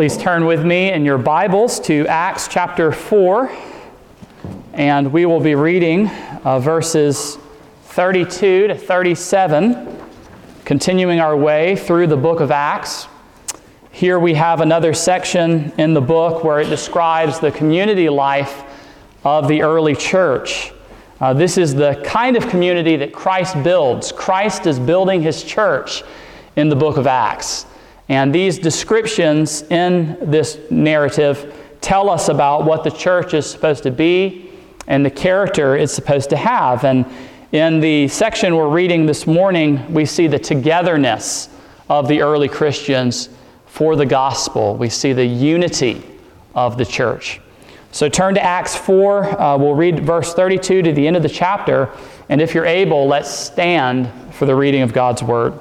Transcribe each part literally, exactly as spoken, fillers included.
Please turn with me in your Bibles to Acts chapter four, and we will be reading uh, verses thirty-two to thirty-seven, continuing our way through the book of Acts. Here we have another section in the book where it describes the community life of the early church. Uh, this is the kind of community that Christ builds. Christ is building his church in the book of Acts. And these descriptions in this narrative tell us about what the church is supposed to be and the character it's supposed to have. And in the section we're reading this morning, we see the togetherness of the early Christians for the gospel. We see the unity of the church. So turn to Acts four. Uh, we'll read verse thirty-two to the end of the chapter. And if you're able, let's stand for the reading of God's word.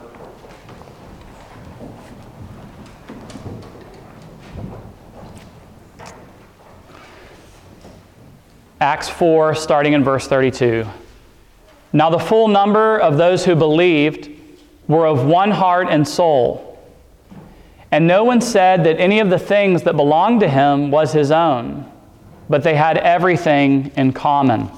Acts four, starting in verse thirty-two. Now the full number of those who believed were of one heart and soul. And no one said that any of the things that belonged to him was his own, but they had everything in common.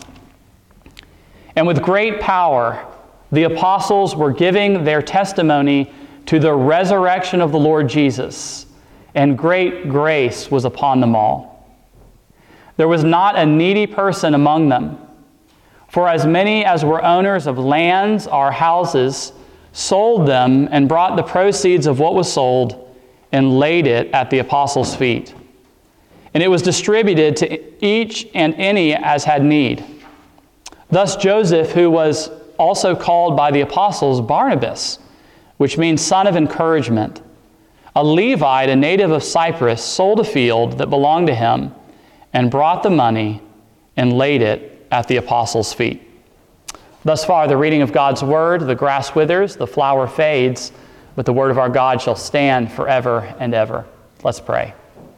And with great power, the apostles were giving their testimony to the resurrection of the Lord Jesus, and great grace was upon them all. There was not a needy person among them, for as many as were owners of lands or houses sold them and brought the proceeds of what was sold and laid it at the apostles' feet. And it was distributed to each and any as had need. Thus Joseph, who was also called by the apostles Barnabas, which means son of encouragement, a Levite, a native of Cyprus, sold a field that belonged to him and brought the money and laid it at the apostles' feet. Thus far, the reading of God's word. The grass withers, the flower fades, but the word of our God shall stand forever and ever. Let's pray.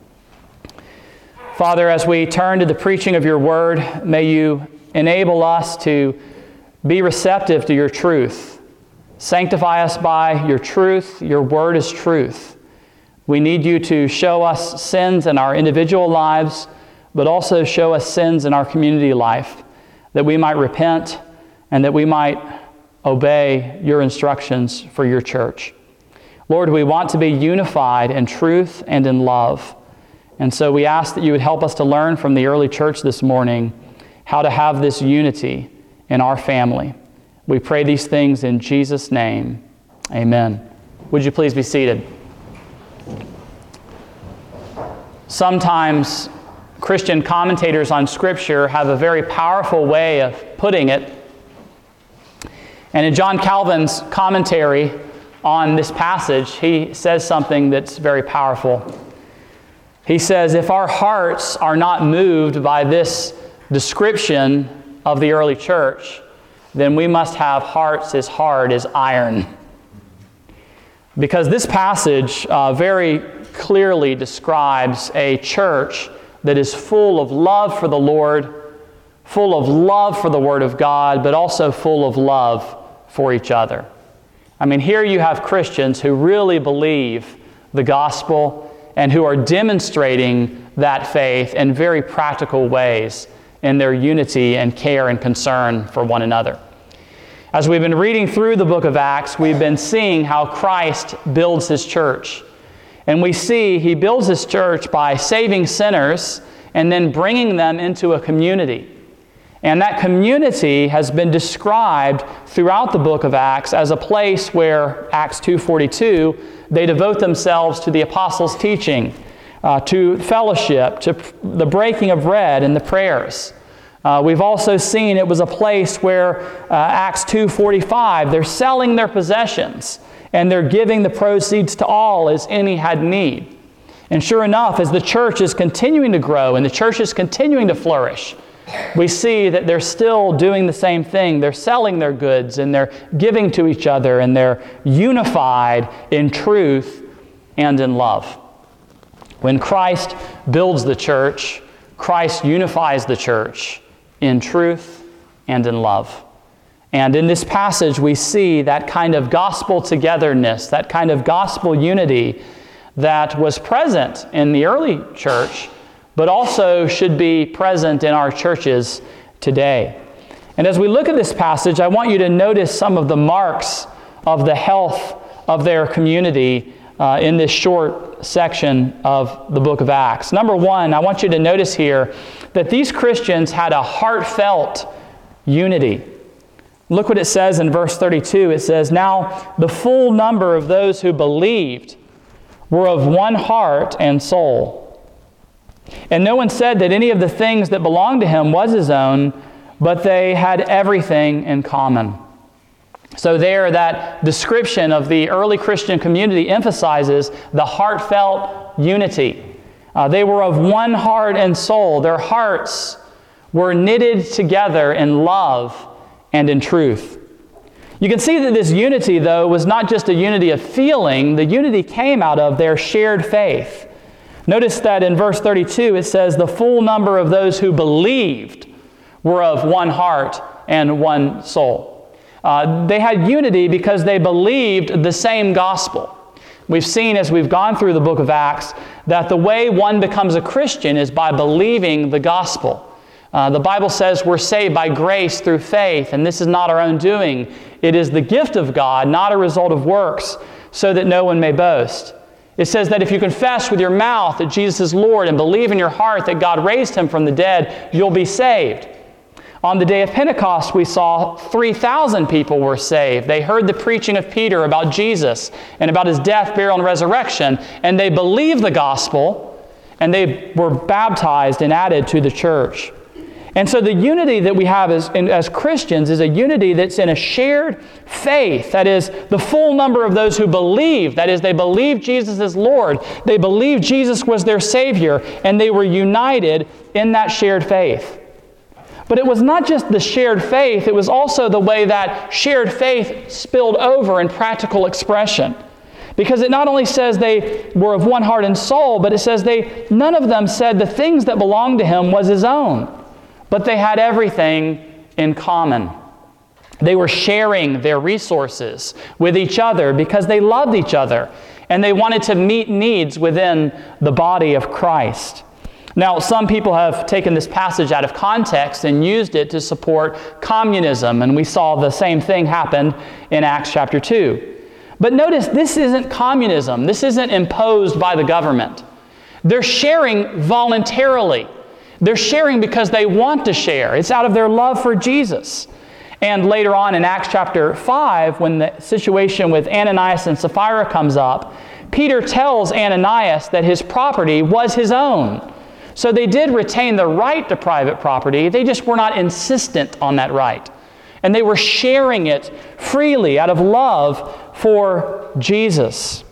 Father, as we turn to the preaching of your word, may you enable us to be receptive to your truth. Sanctify us by your truth. Your word is truth. We need you to show us sins in our individual lives, but also show us sins in our community life, that we might repent and that we might obey your instructions for your church. Lord, we want to be unified in truth and in love. And so we ask that you would help us to learn from the early church this morning how to have this unity in our family. We pray these things in Jesus' name. Amen. Would you please be seated? Sometimes Christian commentators on Scripture have a very powerful way of putting it. And in John Calvin's commentary on this passage, he says something that's very powerful. He says, if our hearts are not moved by this description of the early church, then we must have hearts as hard as iron. Because this passage uh, very clearly describes a church that is full of love for the Lord, full of love for the Word of God, but also full of love for each other. I mean, here you have Christians who really believe the gospel and who are demonstrating that faith in very practical ways in their unity and care and concern for one another. As we've been reading through the book of Acts, we've been seeing how Christ builds his church. And we see he builds his church by saving sinners and then bringing them into a community. And that community has been described throughout the book of Acts as a place where, Acts two forty-two, they devote themselves to the apostles' teaching, uh, to fellowship, to the breaking of bread and the prayers. Uh, we've also seen it was a place where, uh, Acts two forty-five, they're selling their possessions and they're giving the proceeds to all as any had need. And sure enough, as the church is continuing to grow and the church is continuing to flourish, we see that they're still doing the same thing. They're selling their goods and they're giving to each other and they're unified in truth and in love. When Christ builds the church, Christ unifies the church in truth and in love. And in this passage, we see that kind of gospel togetherness, that kind of gospel unity that was present in the early church, but also should be present in our churches today. And as we look at this passage, I want you to notice some of the marks of the health of their community uh, in this short section of the book of Acts. Number one, I want you to notice here that these Christians had a heartfelt unity. Look what it says in verse thirty-two. It says, "Now the full number of those who believed were of one heart and soul. And no one said that any of the things that belonged to him was his own, but they had everything in common." So there, that description of the early Christian community emphasizes the heartfelt unity. Uh, they were of one heart and soul. Their hearts were knitted together in love and in truth. You can see that this unity, though, was not just a unity of feeling. The unity came out of their shared faith. Notice that in verse thirty-two, it says, "The full number of those who believed were of one heart and one soul." Uh, they had unity because they believed the same gospel. We've seen as we've gone through the book of Acts that the way one becomes a Christian is by believing the gospel. Uh, the Bible says we're saved by grace through faith, and this is not our own doing. It is the gift of God, not a result of works, so that no one may boast. It says that if you confess with your mouth that Jesus is Lord and believe in your heart that God raised him from the dead, you'll be saved. On the day of Pentecost, we saw three thousand people were saved. They heard the preaching of Peter about Jesus and about his death, burial, and resurrection, and they believed the gospel, and they were baptized and added to the church. And so the unity that we have as, as Christians is a unity that's in a shared faith. That is, the full number of those who believe, that is, they believed Jesus is Lord, they believed Jesus was their Savior, and they were united in that shared faith. But it was not just the shared faith, it was also the way that shared faith spilled over in practical expression. Because it not only says they were of one heart and soul, but it says they none of them said the things that belonged to him was his own, but they had everything in common. They were sharing their resources with each other because they loved each other, and they wanted to meet needs within the body of Christ. Now, some people have taken this passage out of context and used it to support communism, and we saw the same thing happen in Acts chapter two. But notice, this isn't communism. This isn't imposed by the government. They're sharing voluntarily. They're sharing because they want to share. It's out of their love for Jesus. And later on in Acts chapter five, when the situation with Ananias and Sapphira comes up, Peter tells Ananias that his property was his own. So they did retain the right to private property. They just were not insistent on that right. And they were sharing it freely out of love for Jesus.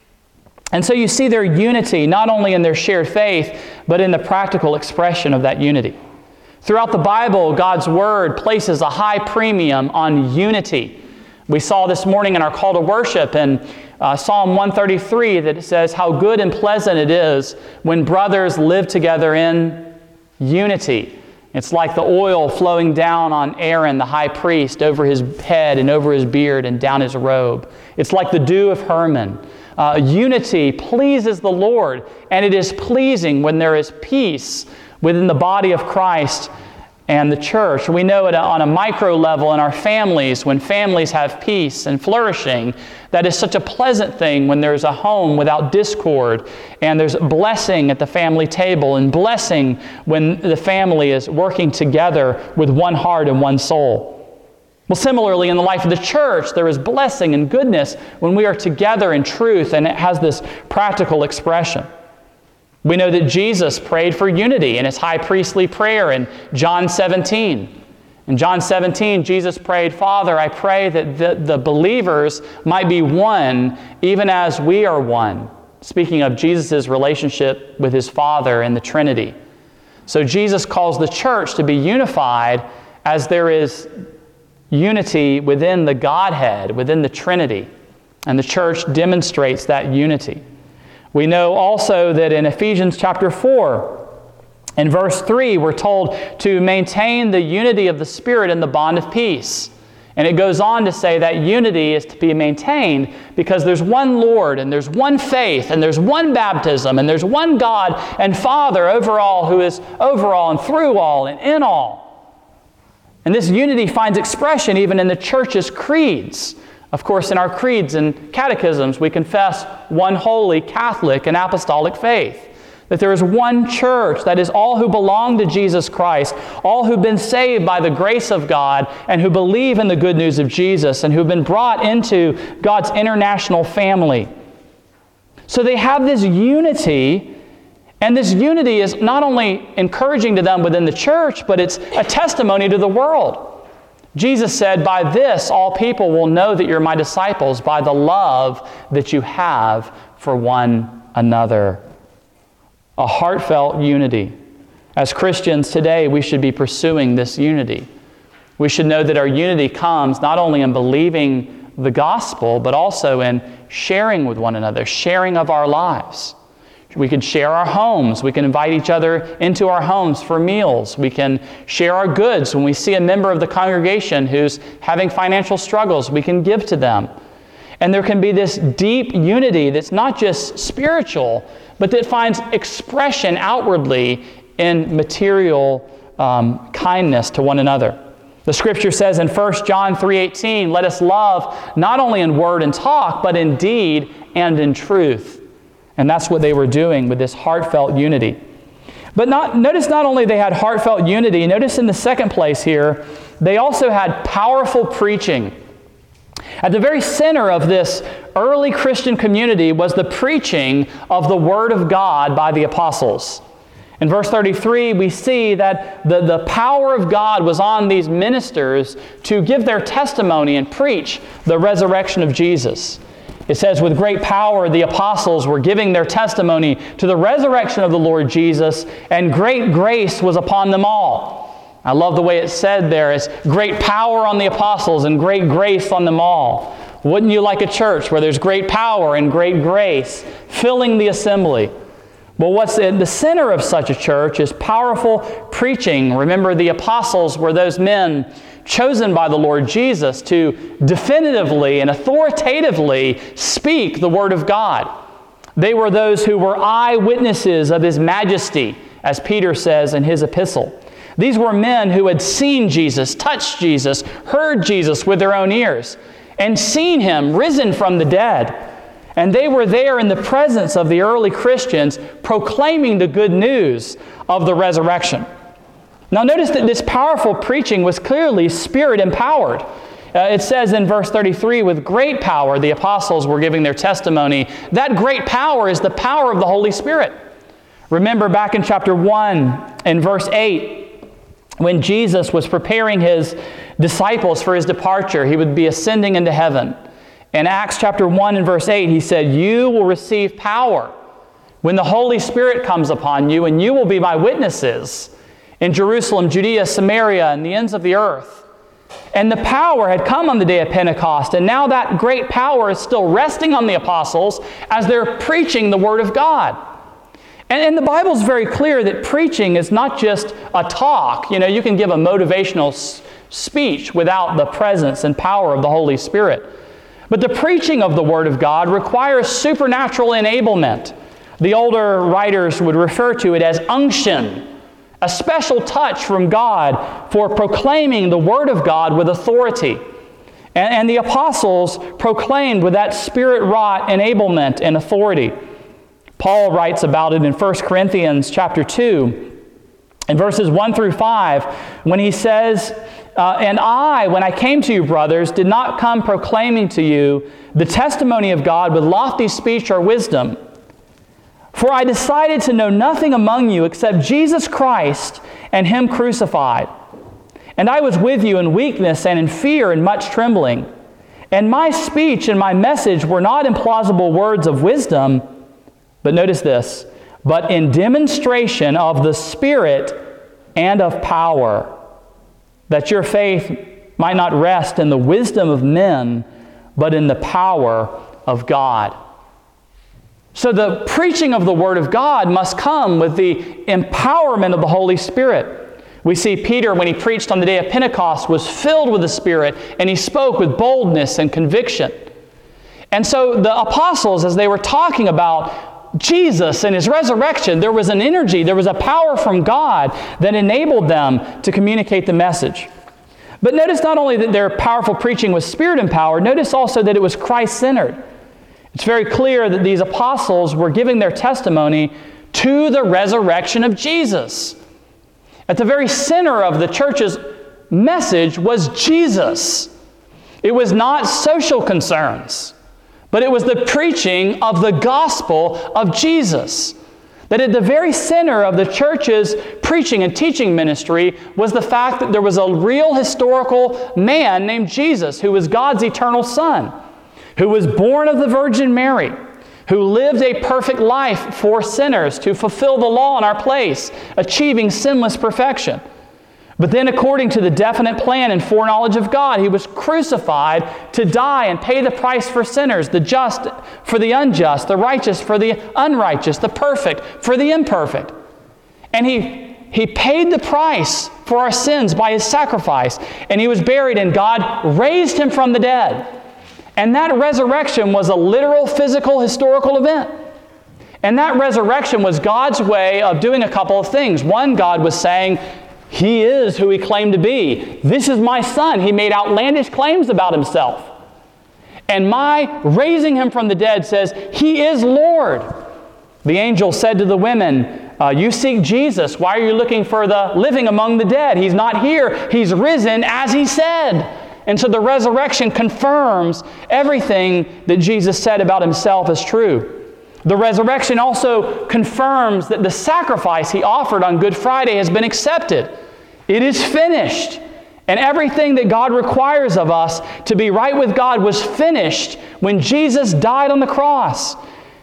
And so you see their unity, not only in their shared faith, but in the practical expression of that unity. Throughout the Bible, God's Word places a high premium on unity. We saw this morning in our call to worship in uh, Psalm one thirty-three that it says, "How good and pleasant it is when brothers live together in unity." It's like the oil flowing down on Aaron, the high priest, over his head and over his beard and down his robe. It's like the dew of Hermon. Uh, unity pleases the Lord, and it is pleasing when there is peace within the body of Christ and the church. We know it on a micro level in our families, when families have peace and flourishing, that is such a pleasant thing when there's a home without discord, and there's blessing at the family table, and blessing when the family is working together with one heart and one soul. Well, similarly, in the life of the church, there is blessing and goodness when we are together in truth, and it has this practical expression. We know that Jesus prayed for unity in his high priestly prayer in John seventeen. In John seventeen, Jesus prayed, "Father, I pray that the, the believers might be one, even as we are one." Speaking of Jesus' relationship with his Father and the Trinity. So Jesus calls the church to be unified as there is unity within the Godhead, within the Trinity. And the church demonstrates that unity. We know also that in Ephesians chapter four, in verse three, we're told to maintain the unity of the Spirit in the bond of peace. And it goes on to say that unity is to be maintained because there's one Lord, and there's one faith, and there's one baptism, and there's one God and Father over all, who is over all and through all and in all. And this unity finds expression even in the church's creeds. Of course, in our creeds and catechisms, we confess one holy, Catholic, and apostolic faith. That there is one church, that is all who belong to Jesus Christ, all who've been saved by the grace of God, and who believe in the good news of Jesus, and who've been brought into God's international family. So they have this unity, and this unity is not only encouraging to them within the church, but it's a testimony to the world. Jesus said, "By this all people will know that you're my disciples, by the love that you have for one another." A heartfelt unity. As Christians today, we should be pursuing this unity. We should know that our unity comes not only in believing the gospel, but also in sharing with one another, sharing of our lives. We can share our homes. We can invite each other into our homes for meals. We can share our goods. When we see a member of the congregation who's having financial struggles, we can give to them. And there can be this deep unity that's not just spiritual, but that finds expression outwardly in material um, kindness to one another. The Scripture says in First John three eighteen, "Let us love not only in word and talk, but in deed and in truth." And that's what they were doing with this heartfelt unity. But not, notice not only they had heartfelt unity, notice in the second place here, they also had powerful preaching. At the very center of this early Christian community was the preaching of the Word of God by the apostles. In verse thirty-three, we see that the, the power of God was on these ministers to give their testimony and preach the resurrection of Jesus. It says, "With great power the apostles were giving their testimony to the resurrection of the Lord Jesus, and great grace was upon them all." I love the way it's said there. It's great power on the apostles and great grace on them all. Wouldn't you like a church where there's great power and great grace filling the assembly? Well, what's in the center of such a church is powerful preaching. Remember, the apostles were those men chosen by the Lord Jesus to definitively and authoritatively speak the Word of God. They were those who were eyewitnesses of His majesty, as Peter says in his epistle. These were men who had seen Jesus, touched Jesus, heard Jesus with their own ears, and seen Him risen from the dead. And they were there in the presence of the early Christians proclaiming the good news of the resurrection. Now notice that this powerful preaching was clearly Spirit-empowered. Uh, it says in verse thirty-three, "With great power the apostles were giving their testimony." That great power is the power of the Holy Spirit. Remember back in chapter one and verse eight, when Jesus was preparing His disciples for His departure, He would be ascending into heaven. In Acts chapter one and verse eight, He said, "You will receive power when the Holy Spirit comes upon you, and you will be my witnesses in Jerusalem, Judea, Samaria, and the ends of the earth." And the power had come on the day of Pentecost, and now that great power is still resting on the apostles as they're preaching the Word of God. And, and the Bible's very clear that preaching is not just a talk. You know, you can give a motivational s- speech without the presence and power of the Holy Spirit. But the preaching of the Word of God requires supernatural enablement. The older writers would refer to it as unction, a special touch from God for proclaiming the Word of God with authority. And, and the apostles proclaimed with that Spirit-wrought enablement and authority. Paul writes about it in First Corinthians chapter two, in verses one through five, when he says, uh, "And I, when I came to you, brothers, did not come proclaiming to you the testimony of God with lofty speech or wisdom. For I decided to know nothing among you except Jesus Christ and Him crucified. And I was with you in weakness and in fear and much trembling. And my speech and my message were not in plausible words of wisdom," but notice this, "but in demonstration of the Spirit and of power, that your faith might not rest in the wisdom of men, but in the power of God." So the preaching of the Word of God must come with the empowerment of the Holy Spirit. We see Peter, when he preached on the day of Pentecost, was filled with the Spirit, and he spoke with boldness and conviction. And so the apostles, as they were talking about Jesus and His resurrection, there was an energy, there was a power from God that enabled them to communicate the message. But notice not only that their powerful preaching was Spirit-empowered, notice also that it was Christ-centered. It's very clear that these apostles were giving their testimony to the resurrection of Jesus. At the very center of the church's message was Jesus. It was not social concerns, but it was the preaching of the gospel of Jesus. That at the very center of the church's preaching and teaching ministry was the fact that there was a real historical man named Jesus, who was God's eternal Son, who was born of the Virgin Mary, who lived a perfect life for sinners to fulfill the law in our place, achieving sinless perfection. But then, according to the definite plan and foreknowledge of God, He was crucified to die and pay the price for sinners, the just for the unjust, the righteous for the unrighteous, the perfect for the imperfect. And He, he paid the price for our sins by His sacrifice, and He was buried, and God raised Him from the dead. And that resurrection was a literal, physical, historical event. And that resurrection was God's way of doing a couple of things. One, God was saying, He is who He claimed to be. This is my Son. He made outlandish claims about Himself. And my raising Him from the dead says, He is Lord. The angel said to the women, uh, you seek Jesus. Why are you looking for the living among the dead? He's not here. He's risen as He said. And so the resurrection confirms everything that Jesus said about Himself as true. The resurrection also confirms that the sacrifice He offered on Good Friday has been accepted. It is finished. And everything that God requires of us to be right with God was finished when Jesus died on the cross.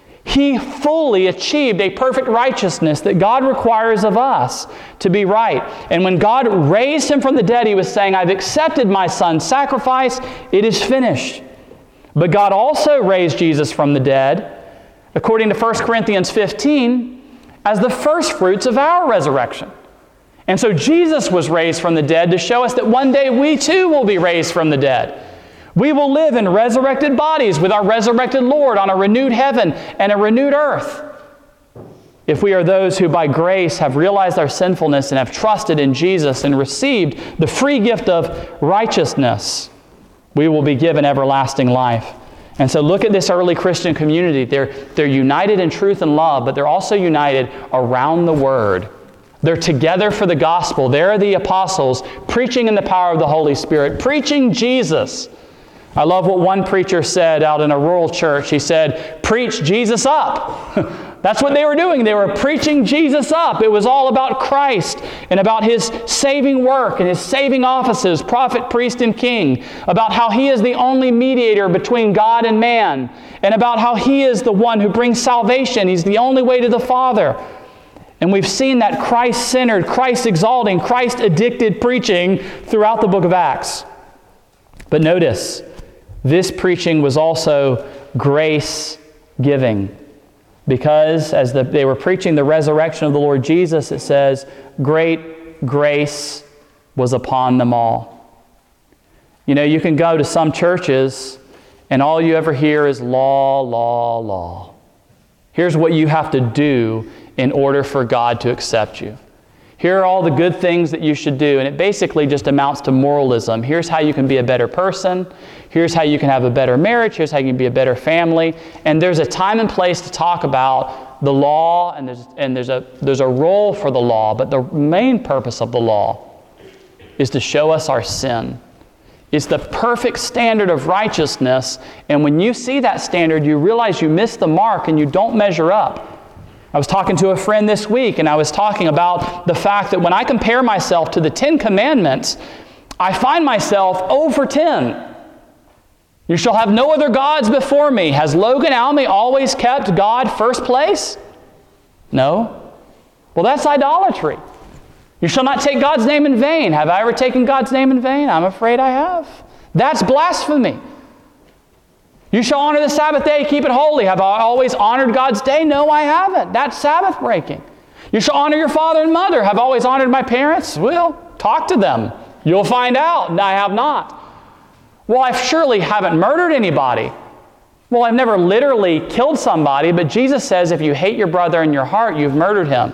He fully achieved a perfect righteousness that God requires of us to be right. And when God raised Him from the dead, He was saying, I've accepted my Son's sacrifice. It is finished. But God also raised Jesus from the dead, according to First Corinthians fifteen, as the first fruits of our resurrection. And so Jesus was raised from the dead to show us that one day we too will be raised from the dead. We will live in resurrected bodies with our resurrected Lord on a renewed heaven and a renewed earth. If we are those who by grace have realized our sinfulness and have trusted in Jesus and received the free gift of righteousness, we will be given everlasting life. And so look at this early Christian community. They're, they're united in truth and love, but they're also united around the Word. They're together for the gospel. They're the apostles preaching in the power of the Holy Spirit, preaching Jesus. I love what one preacher said out in a rural church. He said, preach Jesus up. That's what they were doing. They were preaching Jesus up. It was all about Christ and about His saving work and His saving offices, prophet, priest, and king, about how He is the only mediator between God and man, and about how He is the one who brings salvation. He's the only way to the Father. And we've seen that Christ-centered, Christ-exalting, Christ-addicted preaching throughout the book of Acts. But notice, this preaching was also grace-giving. Because as the, they were preaching the resurrection of the Lord Jesus, it says, great grace was upon them all. You know, you can go to some churches and all you ever hear is law, law, law. Here's what you have to do in order for God to accept you. Here are all the good things that you should do. And it basically just amounts to moralism. Here's how you can be a better person. Here's how you can have a better marriage. Here's how you can be a better family. And there's a time and place to talk about the law, and there's, and there's, a, there's a role for the law. But the main purpose of the law is to show us our sin. It's the perfect standard of righteousness. And when you see that standard, you realize you missed the mark and you don't measure up. I was talking to a friend this week, and I was talking about the fact that when I compare myself to the Ten Commandments, I find myself zero for ten. You shall have no other gods before me. Has Logan Almy always kept God first place? No. Well, that's idolatry. You shall not take God's name in vain. Have I ever taken God's name in vain? I'm afraid I have. That's blasphemy. You shall honor the Sabbath day, keep it holy. Have I always honored God's day? No, I haven't. That's Sabbath breaking. You shall honor your father and mother. Have always honored my parents? Well, talk to them. You'll find out. I have not. Well, I surely haven't murdered anybody. Well, I've never literally killed somebody, but Jesus says if you hate your brother in your heart, you've murdered him.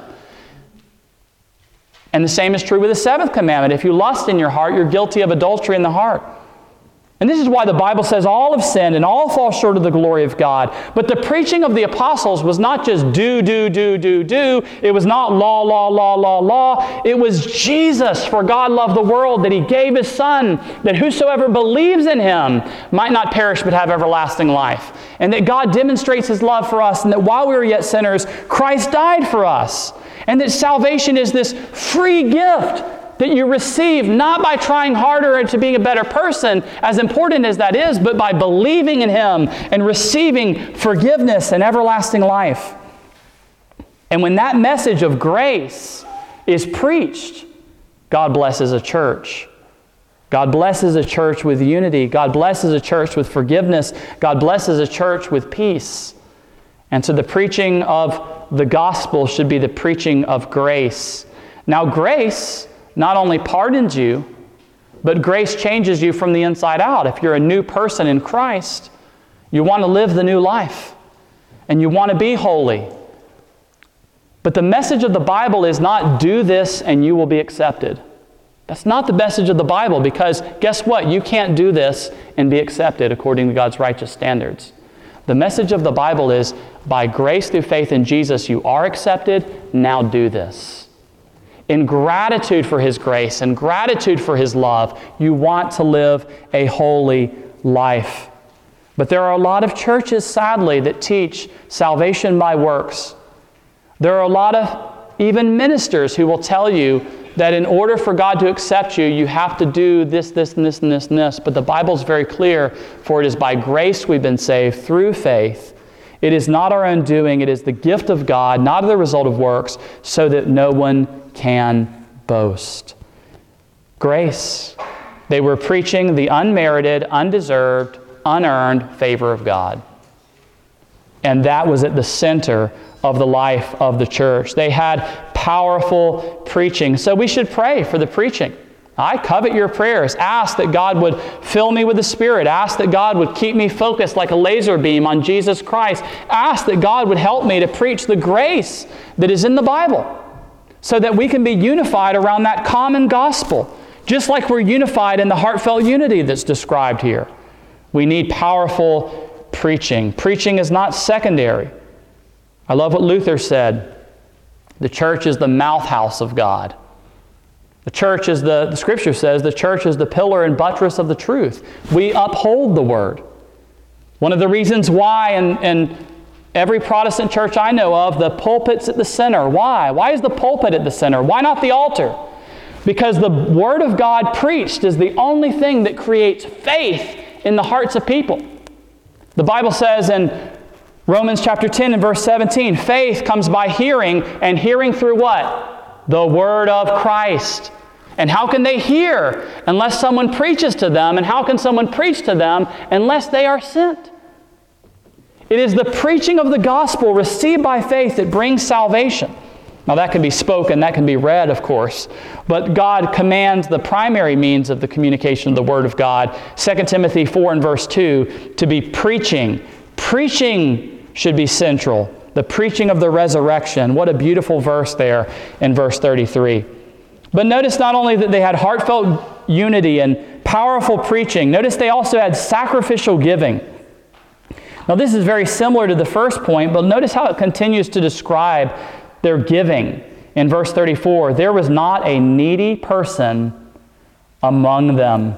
And the same is true with the seventh commandment. If you lust in your heart, you're guilty of adultery in the heart. And this is why the Bible says all have sinned and all fall short of the glory of God. But the preaching of the apostles was not just do, do, do, do, do. It was not law, law, law, law, law. It was Jesus. For God loved the world that He gave His Son, that whosoever believes in Him might not perish but have everlasting life. And that God demonstrates His love for us, and that while we were yet sinners, Christ died for us. And that salvation is this free gift that you receive not by trying harder to being a better person, as important as that is, but by believing in Him and receiving forgiveness and everlasting life. And when that message of grace is preached, God blesses a church. God blesses a church with unity. God blesses a church with forgiveness. God blesses a church with peace. And so the preaching of the gospel should be the preaching of grace. Now, grace not only pardons you, but grace changes you from the inside out. If you're a new person in Christ, you want to live the new life, and you want to be holy. But the message of the Bible is not do this and you will be accepted. That's not the message of the Bible, because guess what? You can't do this and be accepted according to God's righteous standards. The message of the Bible is by grace through faith in Jesus, you are accepted. Now do this. In gratitude for His grace and gratitude for His love, you want to live a holy life. But there are a lot of churches, sadly, that teach salvation by works. There are a lot of even ministers who will tell you that in order for God to accept you, you have to do this, this, and this, and this, and this. But the Bible is very clear, for it is by grace we've been saved through faith. It is not our own doing. It is the gift of God, not the result of works, so that no one can boast. Grace. They were preaching the unmerited, undeserved, unearned favor of God. And that was at the center of the life of the church. They had powerful preaching. So we should pray for the preaching. I covet your prayers. Ask that God would fill me with the Spirit. Ask that God would keep me focused like a laser beam on Jesus Christ. Ask that God would help me to preach the grace that is in the Bible, so that we can be unified around that common gospel, just like we're unified in the heartfelt unity that's described here. We need powerful preaching. Preaching is not secondary. I love what Luther said. The church is the mouthhouse of God. The church is the, the Scripture says, the church is the pillar and buttress of the truth. We uphold the Word. One of the reasons why, and, and every Protestant church I know of, the pulpit's at the center. Why? Why is the pulpit at the center? Why not the altar? Because the Word of God preached is the only thing that creates faith in the hearts of people. The Bible says in Romans chapter ten and verse seventeen, faith comes by hearing, and hearing through what? The Word of Christ. And how can they hear unless someone preaches to them? And how can someone preach to them unless they are sent? It is the preaching of the gospel received by faith that brings salvation. Now that can be spoken, that can be read, of course, but God commands the primary means of the communication of the Word of God, Second Timothy four and verse two, to be preaching. Preaching should be central. The preaching of the resurrection. What a beautiful verse there in verse thirty-three. But notice not only that they had heartfelt unity and powerful preaching, notice they also had sacrificial giving. Now this is very similar to the first point, but notice how it continues to describe their giving. In verse thirty-four, there was not a needy person among them.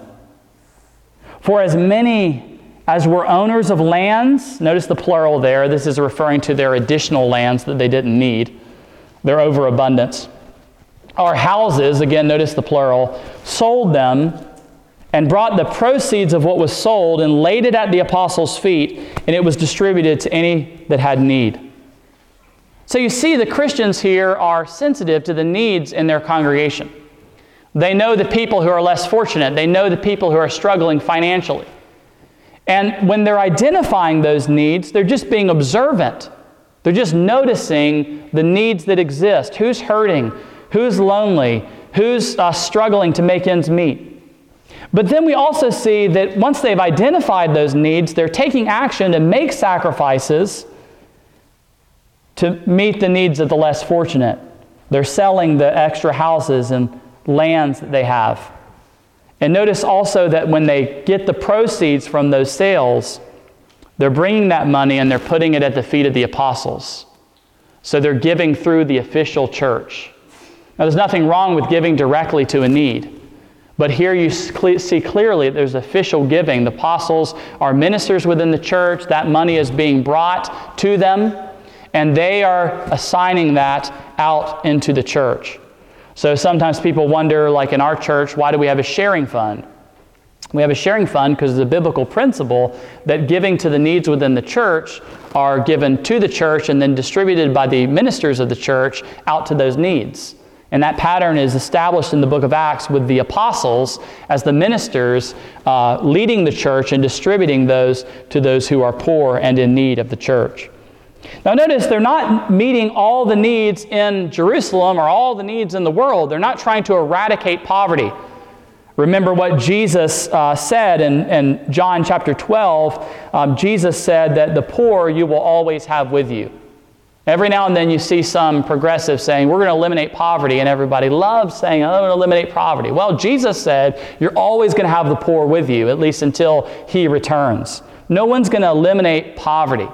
For as many as were owners of lands, notice the plural there, this is referring to their additional lands that they didn't need, their overabundance, or houses, again notice the plural, sold them and brought the proceeds of what was sold and laid it at the apostles' feet, and it was distributed to any that had need. So you see, the Christians here are sensitive to the needs in their congregation. They know the people who are less fortunate. They know the people who are struggling financially. And when they're identifying those needs, they're just being observant. They're just noticing the needs that exist. Who's hurting? Who's lonely? Who's uh, struggling to make ends meet? But then we also see that once they've identified those needs, they're taking action to make sacrifices to meet the needs of the less fortunate. They're selling the extra houses and lands that they have. And notice also that when they get the proceeds from those sales, they're bringing that money and they're putting it at the feet of the apostles. So they're giving through the official church. Now, there's nothing wrong with giving directly to a need. But here you see clearly that there's official giving. The apostles are ministers within the church. That money is being brought to them, and they are assigning that out into the church. So sometimes people wonder, like in our church, why do we have a sharing fund? We have a sharing fund because it's a biblical principle that giving to the needs within the church are given to the church and then distributed by the ministers of the church out to those needs. And that pattern is established in the book of Acts with the apostles as the ministers uh, leading the church and distributing those to those who are poor and in need of the church. Now notice they're not meeting all the needs in Jerusalem or all the needs in the world. They're not trying to eradicate poverty. Remember what Jesus uh, said in, in John chapter twelve. Um, Jesus said that the poor you will always have with you. Every now and then you see some progressive saying, we're going to eliminate poverty, and everybody loves saying, oh, I'm going to eliminate poverty. Well, Jesus said, you're always going to have the poor with you, at least until He returns. No one's going to eliminate poverty.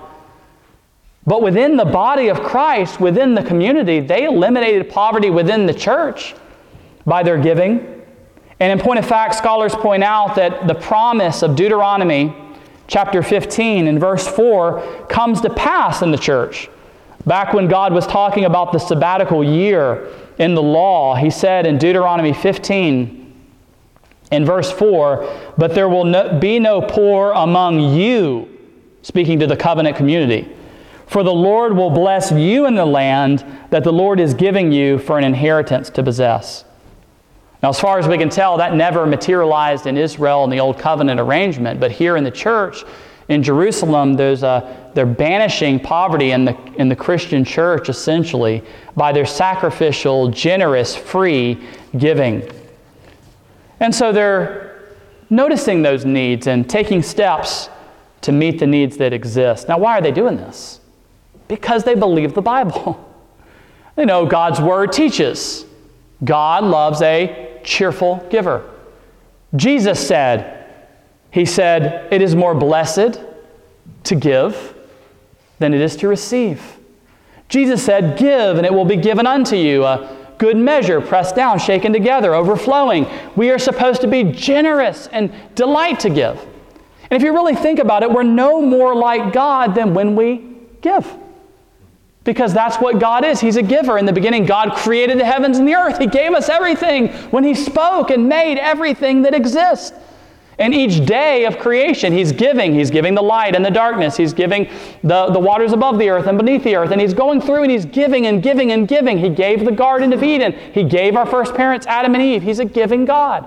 But within the body of Christ, within the community, they eliminated poverty within the church by their giving. And in point of fact, scholars point out that the promise of Deuteronomy chapter fifteen and verse four comes to pass in the church. Back when God was talking about the sabbatical year in the law, He said in Deuteronomy fifteen, in verse four, but there will no, be no poor among you, speaking to the covenant community. For the Lord will bless you in the land that the Lord is giving you for an inheritance to possess. Now, as far as we can tell, that never materialized in Israel in the Old Covenant arrangement, but here in the church, in Jerusalem, there's a, they're banishing poverty in the, in the Christian church, essentially, by their sacrificial, generous, free giving. And so they're noticing those needs and taking steps to meet the needs that exist. Now, why are they doing this? Because they believe the Bible. They know God's Word teaches. God loves a cheerful giver. Jesus said, He said, it is more blessed to give than it is to receive. Jesus said, give and it will be given unto you, a good measure, pressed down, shaken together, overflowing. We are supposed to be generous and delight to give. And if you really think about it, we're no more like God than when we give. Because that's what God is. He's a giver. In the beginning, God created the heavens and the earth. He gave us everything when He spoke and made everything that exists. And each day of creation, He's giving. He's giving the light and the darkness. He's giving the, the waters above the earth and beneath the earth. And He's going through and He's giving and giving and giving. He gave the Garden of Eden. He gave our first parents, Adam and Eve. He's a giving God.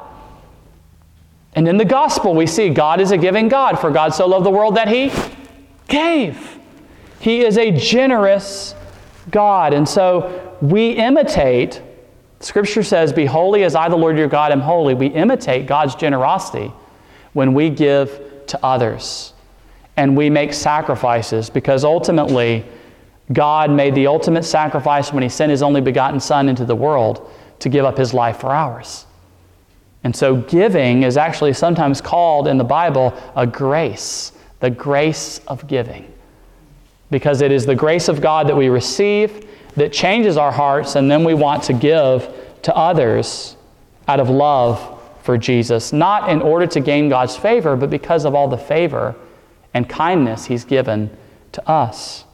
And in the gospel, we see God is a giving God. For God so loved the world that He gave. He is a generous God. And so we imitate, Scripture says, be holy as I, the Lord your God, am holy. We imitate God's generosity when we give to others. And we make sacrifices because ultimately God made the ultimate sacrifice when He sent His only begotten Son into the world to give up His life for ours. And so giving is actually sometimes called in the Bible a grace, the grace of giving. Because it is the grace of God that we receive that changes our hearts, and then we want to give to others out of love for Jesus, not in order to gain God's favor, but because of all the favor and kindness He's given to us.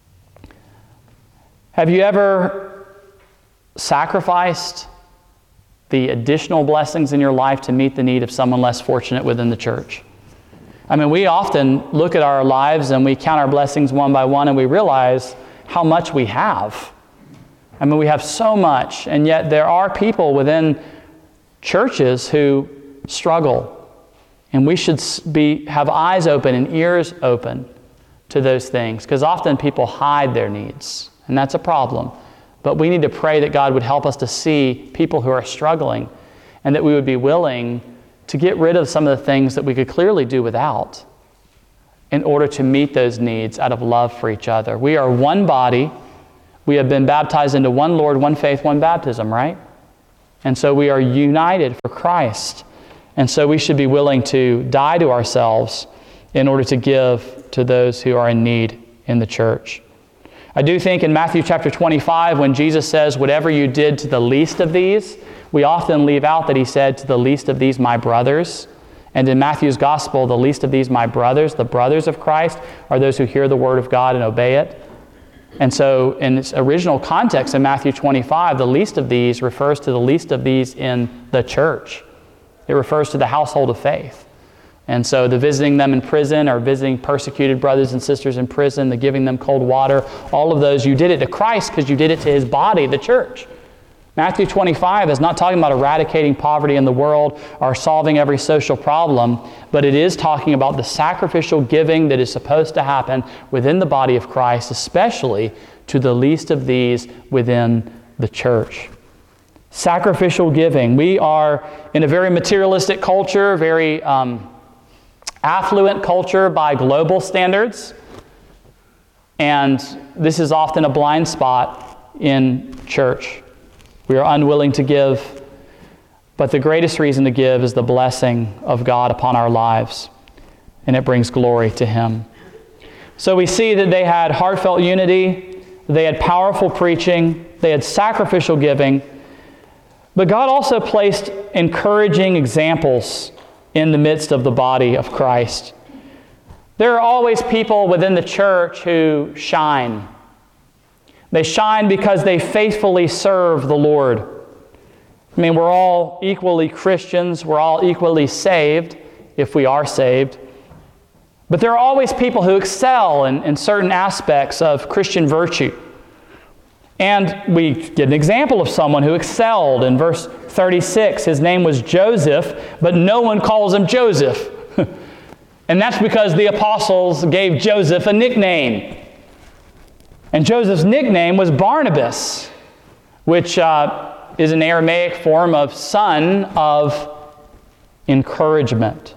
Have you ever sacrificed the additional blessings in your life to meet the need of someone less fortunate within the church? I mean, we often look at our lives and we count our blessings one by one and we realize how much we have. I mean, we have so much, and yet there are people within churches who struggle. And we should be have eyes open and ears open to those things, because often people hide their needs, and that's a problem. But we need to pray that God would help us to see people who are struggling, and that we would be willing to get rid of some of the things that we could clearly do without in order to meet those needs out of love for each other. We are one body. We have been baptized into one Lord, one faith, one baptism, right? And so we are united for Christ. And so we should be willing to die to ourselves in order to give to those who are in need in the church. I do think in Matthew chapter twenty-five, when Jesus says, whatever you did to the least of these, we often leave out that he said, to the least of these, my brothers. And in Matthew's gospel, the least of these, my brothers, the brothers of Christ, are those who hear the word of God and obey it. And so in its original context in Matthew twenty-five, the least of these refers to the least of these in the church. It refers to the household of faith. And so the visiting them in prison, or visiting persecuted brothers and sisters in prison, the giving them cold water, all of those, you did it to Christ because you did it to his body, the church. Matthew twenty-five is not talking about eradicating poverty in the world or solving every social problem, but it is talking about the sacrificial giving that is supposed to happen within the body of Christ, especially to the least of these within the church. Sacrificial giving. We are in a very materialistic culture, very um, affluent culture by global standards, and this is often a blind spot in church. We are unwilling to give, but the greatest reason to give is the blessing of God upon our lives, and it brings glory to him. So we see that they had heartfelt unity, they had powerful preaching, they had sacrificial giving, but God also placed encouraging examples in the midst of the body of Christ. There are always people within the church who shine. They shine because they faithfully serve the Lord. I mean, we're all equally Christians. We're all equally saved, if we are saved. But there are always people who excel in, in certain aspects of Christian virtue. And we get an example of someone who excelled in verse thirty-six. His name was Joseph, but no one calls him Joseph. And that's because the apostles gave Joseph a nickname. And Joseph's nickname was Barnabas, which uh, is an Aramaic form of son of encouragement.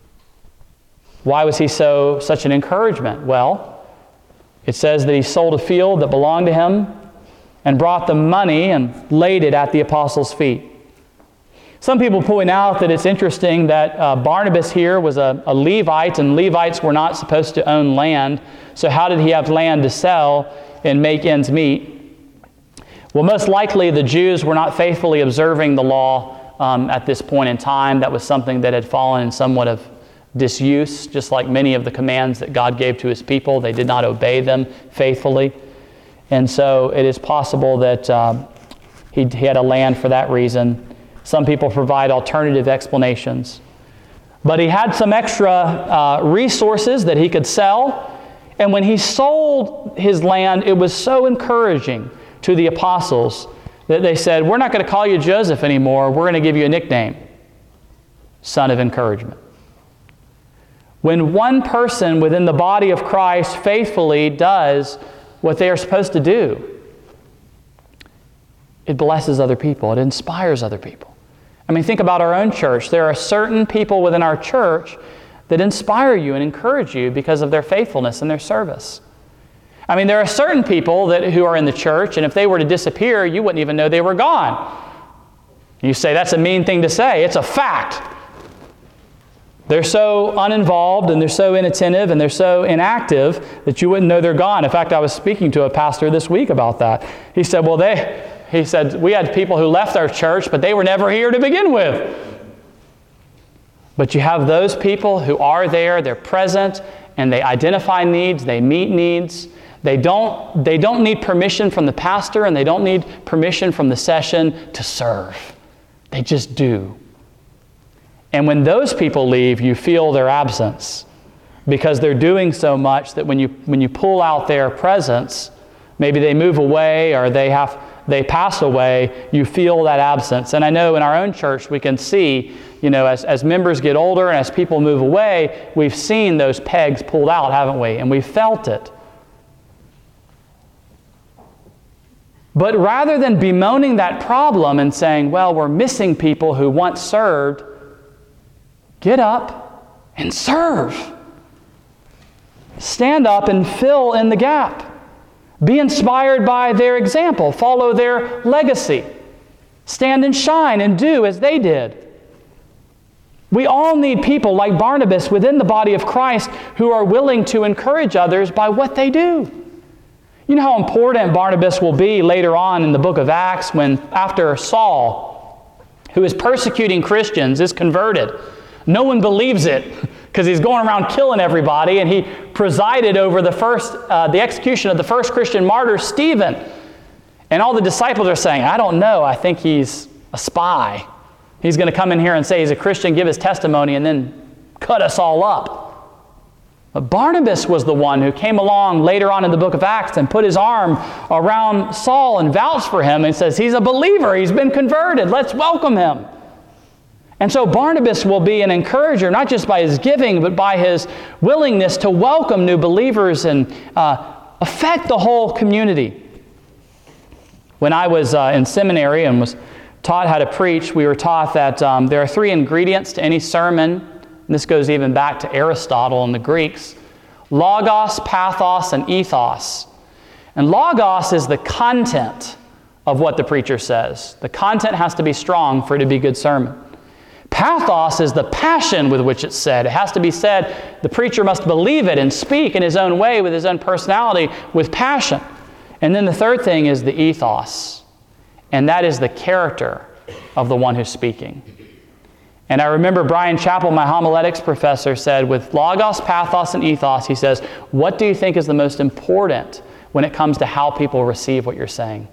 Why was he so such an encouragement? Well, it says that he sold a field that belonged to him and brought the money and laid it at the apostles' feet. Some people point out that it's interesting that uh, Barnabas here was a, a Levite, and Levites were not supposed to own land. So how did he have land to sell and make ends meet? Well, most likely the Jews were not faithfully observing the law um, at this point in time. That was something that had fallen in somewhat of disuse, just like many of the commands that God gave to his people. They did not obey them faithfully. And so it is possible that uh, he, he had a land for that reason. Some people provide alternative explanations. But he had some extra uh, resources that he could sell. And when he sold his land, it was so encouraging to the apostles that they said, we're not going to call you Joseph anymore. We're going to give you a nickname, son of encouragement. When one person within the body of Christ faithfully does what they are supposed to do, it blesses other people. It inspires other people. I mean, think about our own church. There are certain people within our church that inspire you and encourage you because of their faithfulness and their service. I mean, there are certain people that who are in the church, and if they were to disappear, you wouldn't even know they were gone. You say, that's a mean thing to say. It's a fact. They're so uninvolved, and they're so inattentive, and they're so inactive that you wouldn't know they're gone. In fact, I was speaking to a pastor this week about that. He said, well, they, he said, we had people who left our church, but they were never here to begin with. But you have those people who are there, they're present, and they identify needs, they meet needs. They don't, they don't need permission from the pastor, and they don't need permission from the session to serve. They just do. And when those people leave, you feel their absence because they're doing so much that when you when you pull out their presence, maybe they move away or they have they pass away, you feel that absence. And I know in our own church we can see, you know, as, as members get older and as people move away, we've seen those pegs pulled out, haven't we? And we've felt it. But rather than bemoaning that problem and saying, well, we're missing people who once served, get up and serve. Stand up and fill in the gap. Be inspired by their example. Follow their legacy. Stand and shine and do as they did. We all need people like Barnabas within the body of Christ who are willing to encourage others by what they do. You know how important Barnabas will be later on in the book of Acts when, after Saul, who is persecuting Christians, is converted. No one believes it because he's going around killing everybody, and he presided over the first, uh, the execution of the first Christian martyr, Stephen. And all the disciples are saying, I don't know, I think he's a spy. He's going to come in here and say he's a Christian, give his testimony, and then cut us all up. But Barnabas was the one who came along later on in the book of Acts and put his arm around Saul and vouched for him and says, he's a believer, he's been converted, let's welcome him. And so Barnabas will be an encourager, not just by his giving, but by his willingness to welcome new believers and uh, affect the whole community. When I was uh, in seminary and was taught how to preach, we were taught that um, there are three ingredients to any sermon. And this goes even back to Aristotle and the Greeks. Logos, pathos, and ethos. And logos is the content of what the preacher says. The content has to be strong for it to be a good sermon. Pathos is the passion with which it's said. It has to be said, the preacher must believe it and speak in his own way with his own personality with passion. And then the third thing is the ethos. And that is the character of the one who's speaking. And I remember Brian Chappell, my homiletics professor, said with logos, pathos, and ethos, he says, what do you think is the most important when it comes to how people receive what you're saying?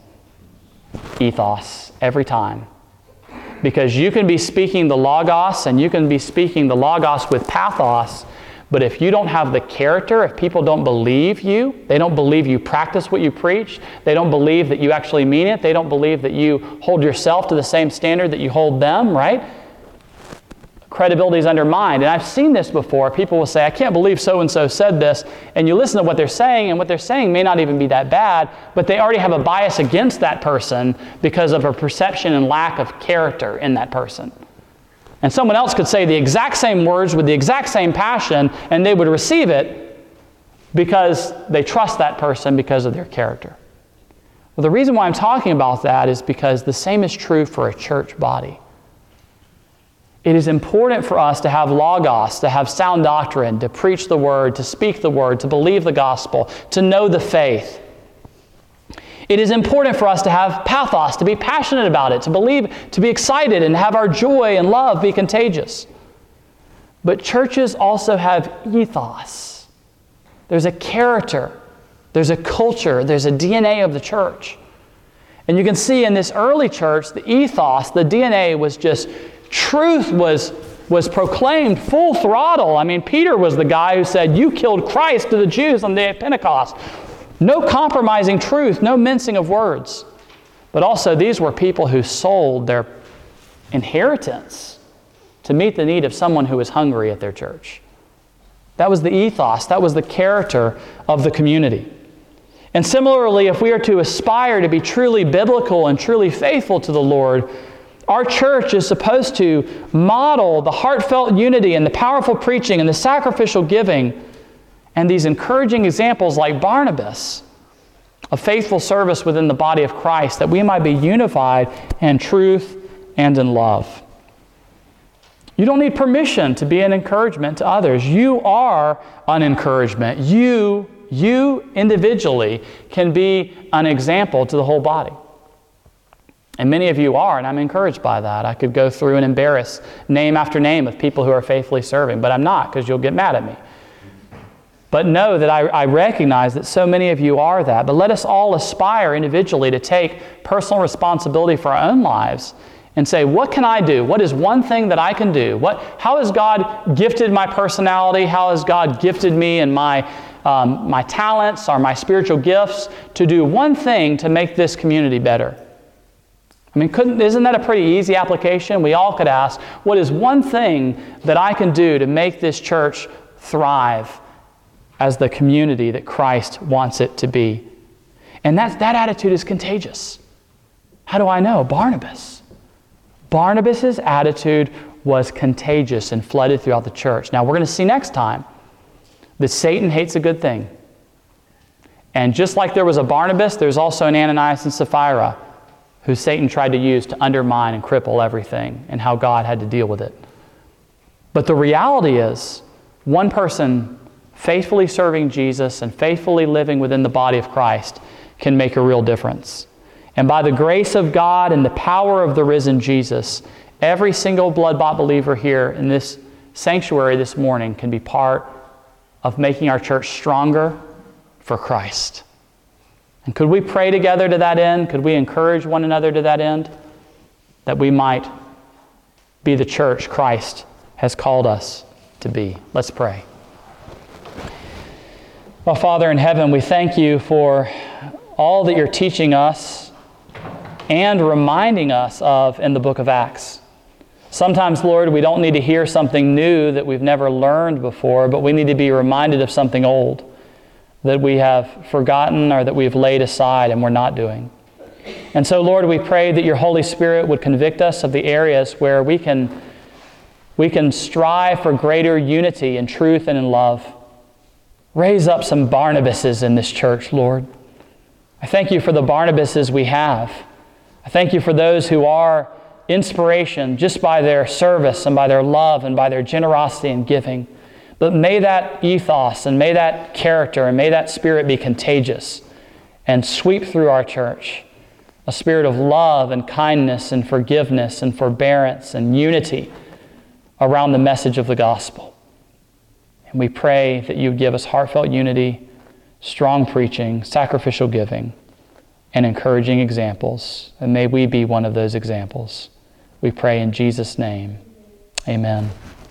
Ethos, every time. Because you can be speaking the logos and you can be speaking the logos with pathos, but if you don't have the character, if people don't believe you, they don't believe you practice what you preach, they don't believe that you actually mean it, they don't believe that you hold yourself to the same standard that you hold them, right? Credibility is undermined. And I've seen this before. People will say, I can't believe so-and-so said this. And you listen to what they're saying, and what they're saying may not even be that bad, but they already have a bias against that person because of a perception and lack of character in that person. And someone else could say the exact same words with the exact same passion, and they would receive it because they trust that person because of their character. Well, the reason why I'm talking about that is because the same is true for a church body. It is important for us to have logos, to have sound doctrine, to preach the word, to speak the word, to believe the gospel, to know the faith. It is important for us to have pathos, to be passionate about it, to believe, to be excited, and have our joy and love be contagious. But churches also have ethos. There's a character, there's a culture, there's a D N A of the church. And you can see in this early church, the ethos, the D N A was just truth was, was proclaimed full throttle. I mean, Peter was the guy who said, you killed Christ to the Jews on the day of Pentecost. No compromising truth, no mincing of words. But also, these were people who sold their inheritance to meet the need of someone who was hungry at their church. That was the ethos, that was the character of the community. And similarly, if we are to aspire to be truly biblical and truly faithful to the Lord, our church is supposed to model the heartfelt unity and the powerful preaching and the sacrificial giving and these encouraging examples like Barnabas of faithful service within the body of Christ, that we might be unified in truth and in love. You don't need permission to be an encouragement to others. You are an encouragement. You, you individually can be an example to the whole body. And many of you are, and I'm encouraged by that. I could go through and embarrass name after name of people who are faithfully serving, but I'm not, because you'll get mad at me. But know that I, I recognize that so many of you are that. But let us all aspire individually to take personal responsibility for our own lives and say, what can I do? What is one thing that I can do? What, how has God gifted my personality? How has God gifted me and my, um, my talents or my spiritual gifts to do one thing to make this community better? I mean, couldn't, isn't that a pretty easy application? We all could ask, what is one thing that I can do to make this church thrive as the community that Christ wants it to be? And that, that attitude is contagious. How do I know? Barnabas. Barnabas' attitude was contagious and flooded throughout the church. Now, we're going to see next time that Satan hates a good thing. And just like there was a Barnabas, there's also an Ananias and Sapphira who Satan tried to use to undermine and cripple everything, and how God had to deal with it. But the reality is, one person faithfully serving Jesus and faithfully living within the body of Christ can make a real difference. And by the grace of God and the power of the risen Jesus, every single blood-bought believer here in this sanctuary this morning can be part of making our church stronger for Christ. And could we pray together to that end? Could we encourage one another to that end? That we might be the church Christ has called us to be. Let's pray. Well, Father in heaven, we thank you for all that you're teaching us and reminding us of in the book of Acts. Sometimes, Lord, we don't need to hear something new that we've never learned before, but we need to be reminded of something old that we have forgotten or that we've laid aside and we're not doing. And so, Lord, we pray that your Holy Spirit would convict us of the areas where we can, we can strive for greater unity in truth and in love. Raise up some Barnabases in this church, Lord. I thank you for the Barnabases we have. I thank you for those who are inspiration just by their service and by their love and by their generosity and giving. But may that ethos and may that character and may that spirit be contagious and sweep through our church. A spirit of love and kindness and forgiveness and forbearance and unity around the message of the gospel. And we pray that you give us heartfelt unity, strong preaching, sacrificial giving, and encouraging examples. And may we be one of those examples. We pray in Jesus' name. Amen.